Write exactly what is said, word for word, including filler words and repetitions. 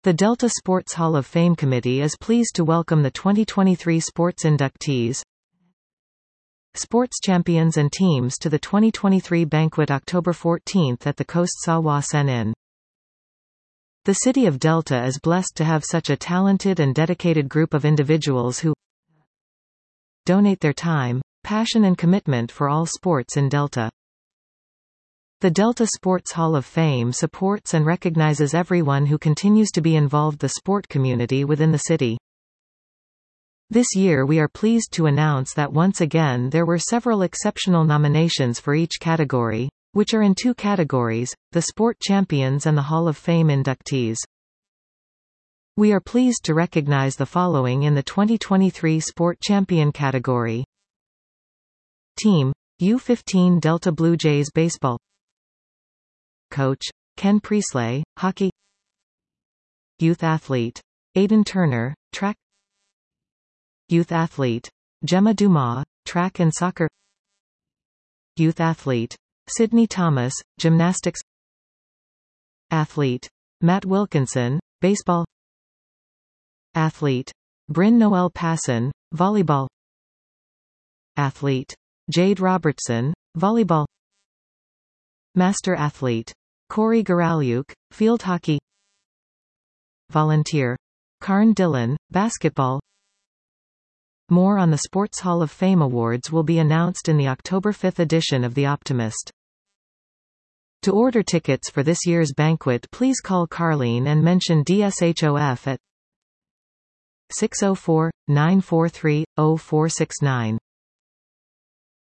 The Delta Sports Hall of Fame Committee is pleased to welcome the twenty twenty-three sports inductees, sports champions and teams to the twenty twenty-three banquet October fourteenth at the Coast Sawa Sen Inn. The city of Delta is blessed to have such a talented and dedicated group of individuals who donate their time, passion and commitment for all sports in Delta. The Delta Sports Hall of Fame supports and recognizes everyone who continues to be involved in the sport community within the city. This year we are pleased to announce that once again there were several exceptional nominations for each category, which are in two categories, the Sport Champions and the Hall of Fame inductees. We are pleased to recognize the following in the twenty twenty-three Sport Champion category. Team U fifteen Delta Blue Jays Baseball. Coach Ken Priestley, Hockey. Youth Athlete Aidan Turner, Track. Youth Athlete Gemma Dumas, Track and Soccer. Youth Athlete Sydney Thomas, Gymnastics. Athlete Matt Wilkinson, Baseball. Athlete Bryn Noel Passon, Volleyball. Athlete Jade Robertson, Volleyball. Master Athlete Corey Garalyuk, Field Hockey. Volunteer Karn Dillon, Basketball. More on the Sports Hall of Fame Awards will be announced in the October fifth edition of The Optimist. To order tickets for this year's banquet, please call Carlene and mention D S H O F at six oh four, nine four three, oh four six nine.